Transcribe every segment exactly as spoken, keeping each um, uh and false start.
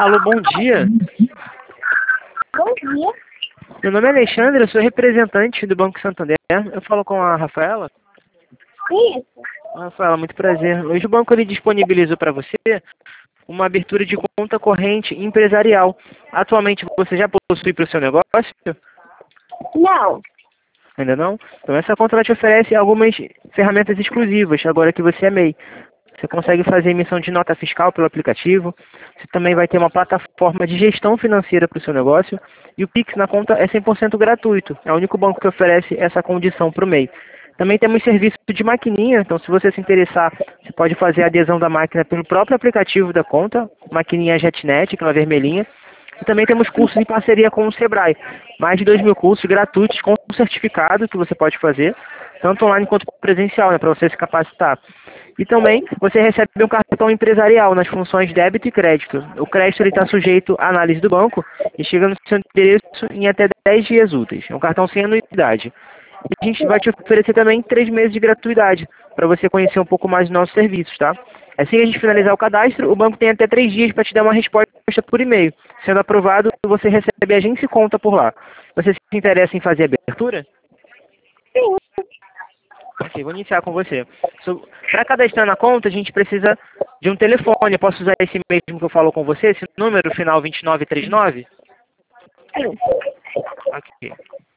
Alô, bom dia. Bom dia. Meu nome é Alexandre, eu sou representante do Banco Santander. Eu falo com a Rafaela. Isso. Rafaela, muito prazer. Hoje o banco ele disponibilizou para você uma abertura de conta corrente empresarial. Atualmente você já possui para o seu negócio? Não. Ainda não? Então essa conta ela te oferece algumas ferramentas exclusivas, agora que você é MEI. Você consegue fazer emissão de nota fiscal pelo aplicativo. Você também vai ter uma plataforma de gestão financeira para o seu negócio. E o Pix na conta é cem por cento gratuito. É o único banco que oferece essa condição para o MEI. Também temos serviço de maquininha. Então, se você se interessar, você pode fazer a adesão da máquina pelo próprio aplicativo da conta. Maquininha JetNet, aquela vermelhinha. E também temos cursos em parceria com o Sebrae. Mais de dois mil cursos gratuitos com certificado que você pode fazer, tanto online quanto presencial, né, para você se capacitar. E também você recebe um cartão empresarial nas funções débito e crédito. O crédito está sujeito à análise do banco e chega no seu endereço em até dez dias úteis. É um cartão sem anuidade. E a gente vai te oferecer também três meses de gratuidade para você conhecer um pouco mais dos nossos serviços, tá? Assim que a gente finalizar o cadastro, o banco tem até três dias para te dar uma resposta por e-mail. Sendo aprovado, você recebe a agência e conta por lá. Você se interessa em fazer a abertura? Sim. Ok, vou iniciar com você. Para cadastrar na conta, a gente precisa de um telefone. Eu posso usar esse mesmo que eu falo com você, esse número, final vinte e nove trinta e nove? Sim. Ok.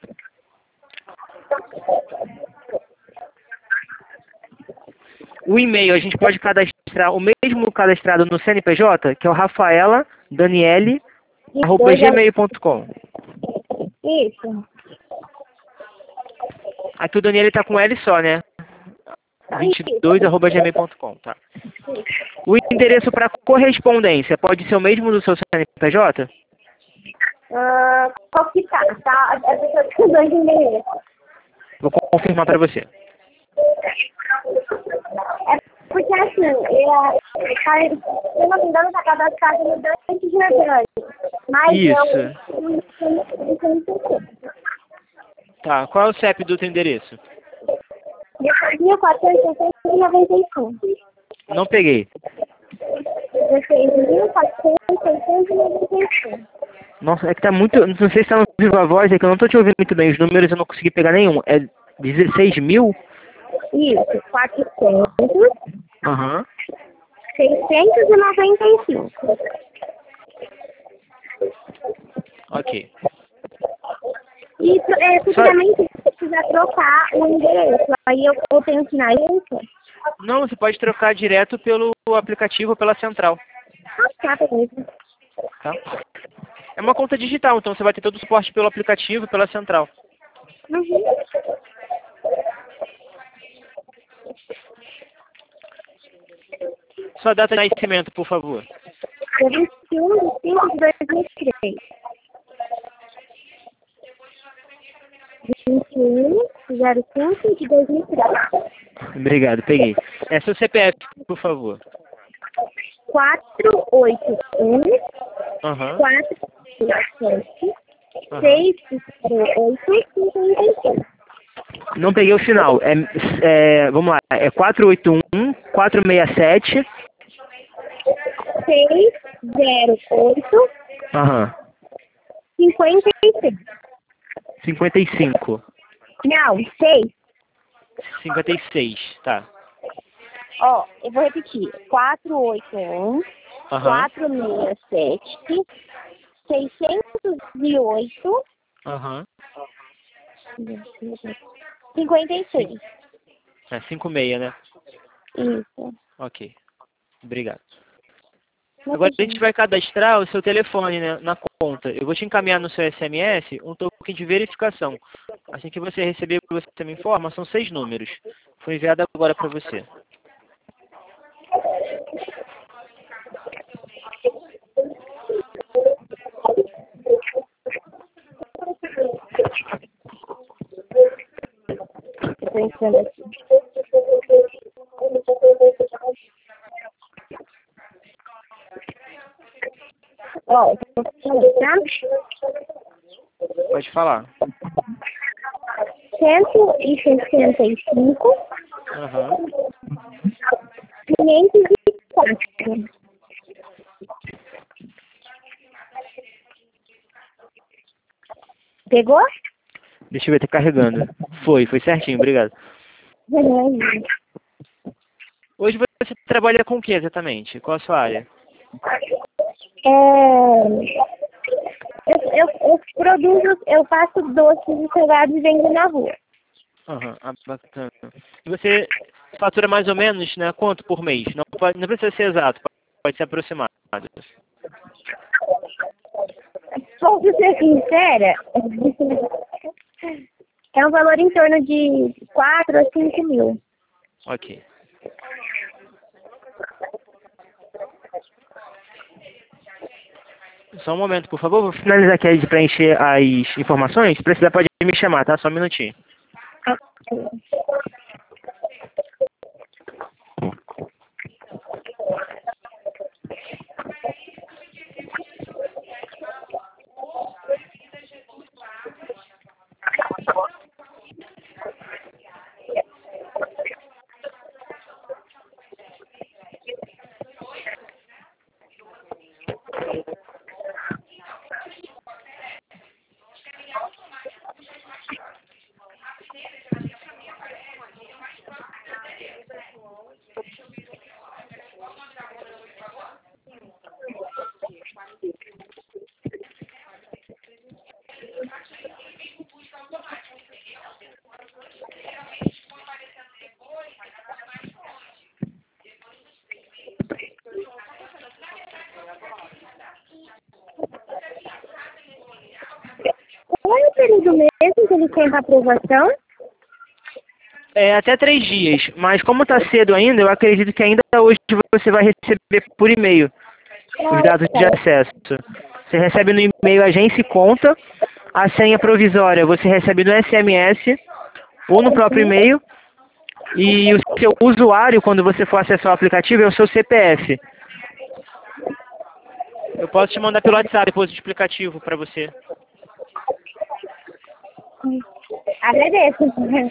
O e-mail, a gente pode cadastrar o mesmo cadastrado no C N P J, que é o rafaela daniele arroba gmail ponto com. Isso. Aqui o Daniele está com L só, né? vinte e dois arroba gmail ponto com, tá. O endereço para correspondência pode ser o mesmo do seu C N P J? Ah, qual que tá? Tá? A pessoa tem dois endereços. Vou confirmar para você. É porque assim, eu, se eu não me engano, tá cadastrado no Dante de Grande. Mas Isso. eu não sei. Tá, qual é o C E P do teu endereço? mil quatrocentos e noventa e cinco. Não peguei. dezesseis mil quatrocentos e noventa e cinco. Nossa, é que tá muito... Não sei se tá no viva voz, é que eu não tô te ouvindo muito bem. Os números eu não consegui pegar nenhum. É dezesseis mil? Isso, quatrocentos, Aham. seiscentos e noventa e cinco. Ok. E é, futuramente você precisa trocar o endereço. Aí eu, eu tenho que ir na agência. Não, você pode trocar direto pelo aplicativo ou pela central. Ah, tá, beleza. Tá? É uma conta digital, então você vai ter todo o suporte pelo aplicativo e pela central. Uhum. Sua data de nascimento, por favor. Dia vinte e um de cinco de dois mil e três. vinte e um de cinco de dois mil e três. Obrigado, peguei. É seu C P F, por favor. quatro oito um, Aham. quatro sete, Aham. seis oito, cinco seis. Não peguei o final. É, é, vamos lá. É quatro oito um, quatro seis sete. seis zero oito, Aham. cinquenta e seis. cinquenta e cinco. Não, seis. cinquenta e seis, tá. Ó, eu vou repetir. quatro oito um, Aham. quatro seis sete, seiscentos e oito, Aham. cinquenta e seis. É cinquenta e seis, né? Isso. Ok. Obrigado. Agora a gente vai cadastrar o seu telefone, né, na conta. Eu vou te encaminhar no seu S M S um token de verificação. Assim que você receber, você me informa, são seis números. Foi enviado agora para você. Tô pensando aqui. Ó, eu tô falando, tá? Pode falar. cento e sessenta e cinco, Aham. quinhentos e quatro. Pegou? Deixa eu ver, tá carregando. Foi, foi certinho, obrigado. Hoje você trabalha com o que exatamente? Qual a sua área? É, eu, eu, eu produzo, eu faço doces e salgados e vendo na rua. Aham, ah, bacana. E você fatura mais ou menos, né? Quanto por mês? Não, pode, não precisa ser exato, pode ser aproximado. Vou ser sincera, é um valor em torno de quatro a cinco mil. Ok. Só um momento, por favor. Vou finalizar aqui de preencher as informações. Se precisar, pode me chamar, tá? Só um minutinho. Qual é o período mesmo que ele tem para aprovação? É, até três dias. Mas como está cedo ainda, eu acredito que ainda hoje você vai receber por e-mail os dados de acesso. Você recebe no e-mail agência e conta. A senha provisória você recebe no S M S ou no próprio e-mail. E o seu usuário, quando você for acessar o aplicativo, é o seu C P F. Eu posso te mandar pelo WhatsApp depois o explicativo para você. Agradeço.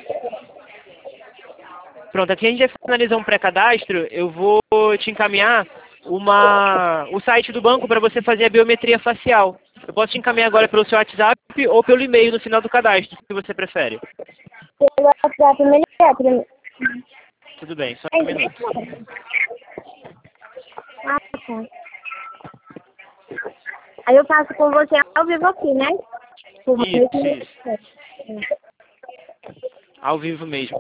Pronto, aqui a gente vai finalizar um pré-cadastro. Eu vou te encaminhar uma, o site do banco para você fazer a biometria facial. Eu posso te encaminhar agora pelo seu WhatsApp ou pelo e-mail no final do cadastro, se você prefere. Pelo WhatsApp, melhor para mim. Tudo bem, só um minuto. Ah, tá. Aí eu faço com você ao vivo aqui, né? Por Isso, meio isso. Ao vivo mesmo.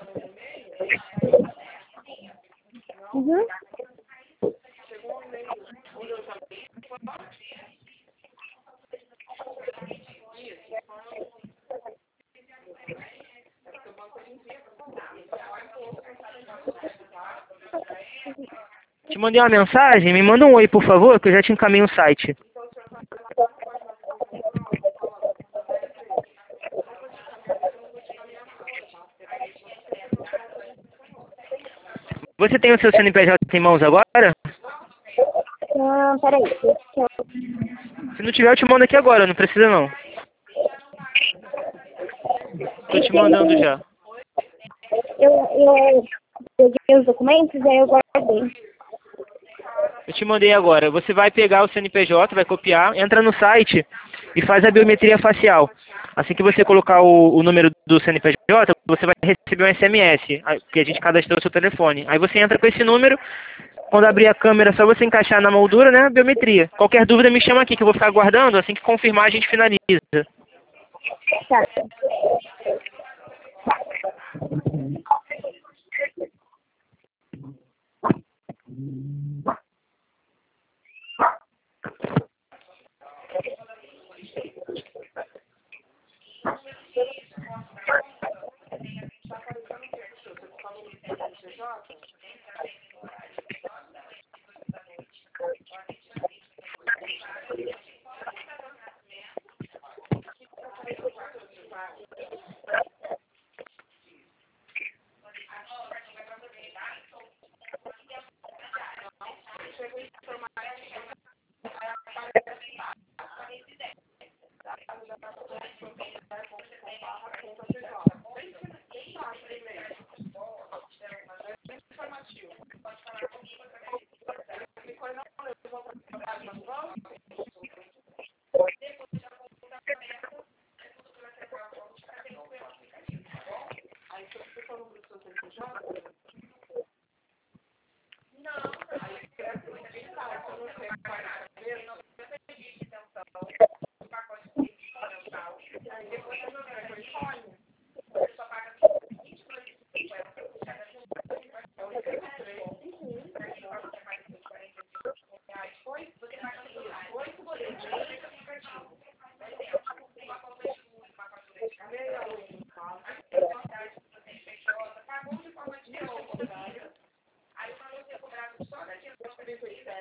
Uhum. Te mandei uma mensagem, me manda um oi, por favor, que eu já te encaminho o site. Você tem o seu C N P J em mãos agora? Ah, peraí. Deixa eu... Se não tiver, eu te mando aqui agora, não precisa não. Tô te mandando já. Eu, eu peguei os documentos, aí eu guardei. Eu te mandei agora. Você vai pegar o C N P J, vai copiar, entra no site e faz a biometria facial. Assim que você colocar o, o número do C N P J, você vai receber um S M S, que a gente cadastrou o seu telefone. Aí você entra com esse número, quando abrir a câmera, é só você encaixar na moldura, né, biometria. Qualquer dúvida me chama aqui, que eu vou ficar aguardando. Assim que confirmar, a gente finaliza. Tá.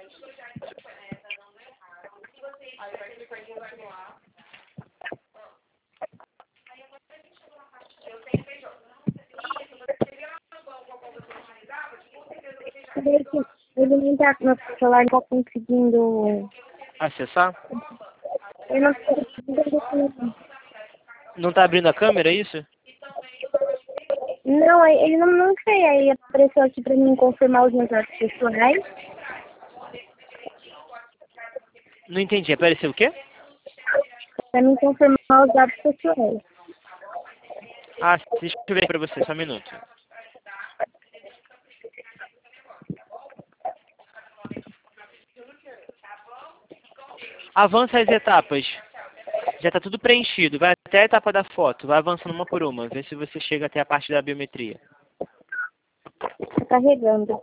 Cadê que ele não tá no celular, não tá conseguindo. Acessar? Eu não tô conseguindo. Não tá abrindo a câmera, é isso? Não, ele não, não sei. Aí apareceu aqui pra mim confirmar os meus dados pessoais. Não entendi. Apareceu o quê? Pra mim confirmar os dados pessoais. Ah, deixa eu ver pra você, só um minuto. Avança as etapas. Já está tudo preenchido. Vai até a etapa da foto. Vai avançando uma por uma. Vê se você chega até a parte da biometria. Tá carregando.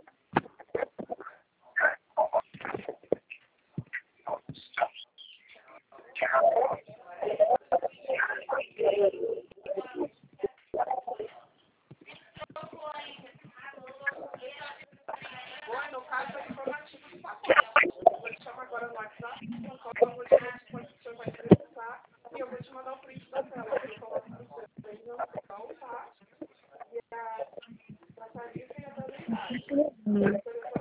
Hum.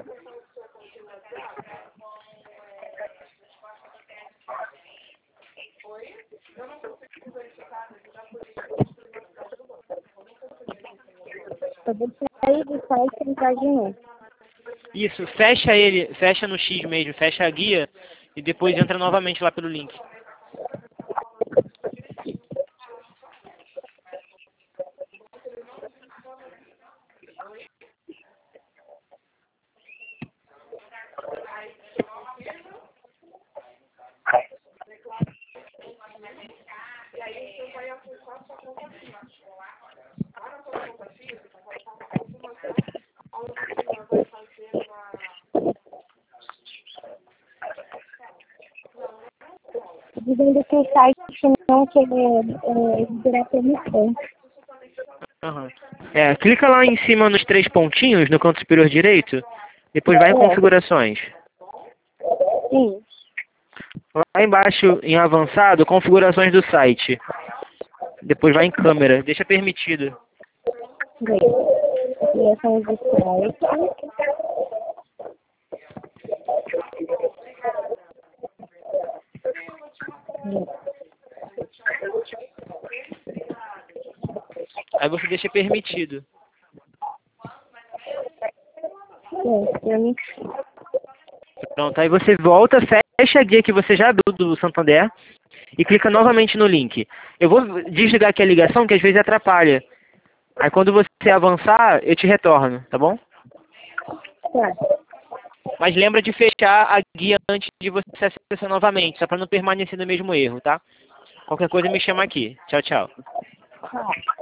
Eu vou sair do site e entrar de novo. Isso, fecha ele, fecha no X mesmo, fecha a guia e depois entra novamente lá pelo link. Dizendo que o site não quer é, liberar permissão. Uhum. É, clica lá em cima nos três pontinhos, no canto superior direito, depois vai em É. configurações. Sim. Lá embaixo, em avançado, configurações do site. Depois vai em câmera, deixa permitido. Bem, criação do site. Aí você deixa permitido. É, permitido. Pronto, aí você volta, fecha a guia que você já abriu do Santander e clica novamente no link. Eu vou desligar aqui a ligação, que às vezes atrapalha. Aí quando você avançar, eu te retorno, tá bom? Tá. Mas lembra de fechar a guia antes de você acessar novamente, só para não permanecer no mesmo erro, tá? Qualquer coisa me chama aqui. Tchau, tchau. Tá.